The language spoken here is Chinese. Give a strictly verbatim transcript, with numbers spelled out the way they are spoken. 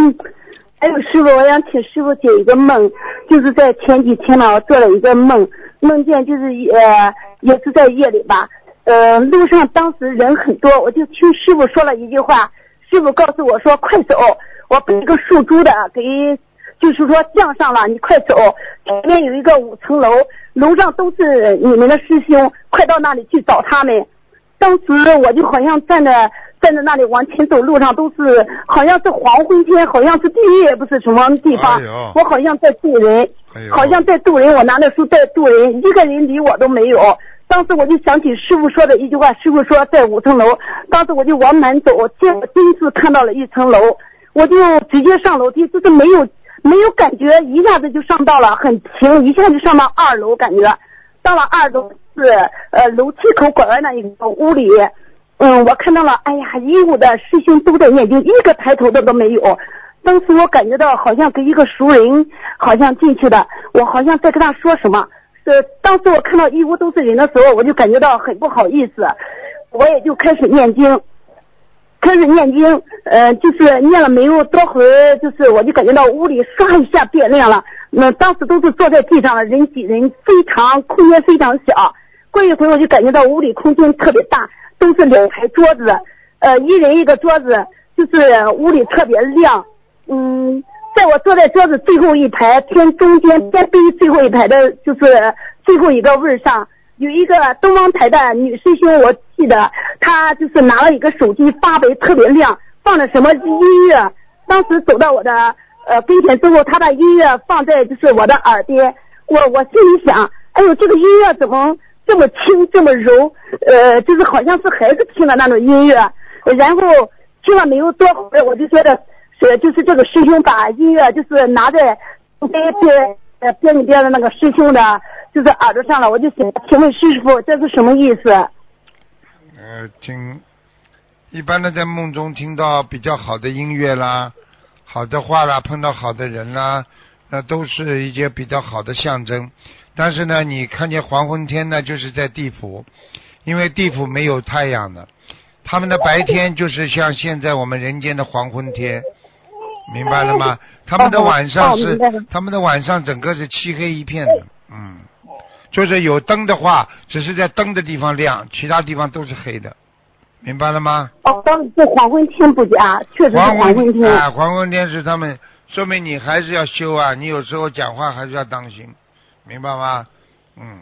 还有师傅，我想请师傅解一个梦，就是在前几天呢，我做了一个梦，梦见就是呃也是在夜里吧，呃路上当时人很多，我就听师傅说了一句话，师傅告诉我说快走，我被一个属猪的给就是说降上了，你快走，前面有一个五层楼，楼上都是你们的师兄，快到那里去找他们。当时我就好像站在站在那里往前走，路上都是好像是黄昏天，好像是地狱也不是什么地方，哎、我好像在渡人、哎，好像在渡人，我拿着书在渡人，一个人理我都没有。当时我就想起师傅说的一句话，师傅说在五层楼，当时我就往南走，结果第一次看到了一层楼，我就直接上楼梯，就是没有没有感觉，一下子就上到了很平，一下就上到二楼，感觉到了二楼是呃楼梯口拐弯那一个屋里，嗯，我看到了，哎呀，一屋的师兄都在念经，一个抬头的都没有。当时我感觉到好像跟一个熟人好像进去的，我好像在跟他说什么。呃，当时我看到一屋都是人的时候，我就感觉到很不好意思，我也就开始念经。开始念经，呃，就是念了没有多会儿，就是我就感觉到屋里刷一下变亮了。那当时都是坐在地上了，人挤人，非常空间非常小。过一会儿我就感觉到屋里空间特别大，都是两排桌子，呃，一人一个桌子，就是屋里特别亮。嗯，在我坐在桌子最后一排偏中间偏背最后一排的，就是最后一个位上。有一个东方台的女师兄，我记得她就是拿了一个手机发为特别亮，放了什么音乐。当时走到我的呃跟前之后，她把音乐放在就是我的耳边，我我心里想，哎呦，这个音乐怎么这么轻这么柔，呃，就是好像是孩子听的那种音乐。然后听了没有多会儿，我就觉得是就是这个师兄把音乐就是拿在边边呃边里边的那个师兄的。就是耳朵上了，我就想请问师傅这是什么意思？ 呃，听一般的在梦中听到比较好的音乐啦，好的话啦，碰到好的人啦，那都是一些比较好的象征。但是呢，你看见黄昏天呢，就是在地府，因为地府没有太阳的，他们的白天就是像现在我们人间的黄昏天，明白了吗？他们的晚上是，哦哦、他们的晚上整个是漆黑一片的，嗯。就是有灯的话，只是在灯的地方亮，其他地方都是黑的，明白了吗？ 哦，灯是黄昏天不假，确实是黄昏天。 啊，黄昏天是他们，说明你还是要修啊，你有时候讲话还是要当心，明白吗？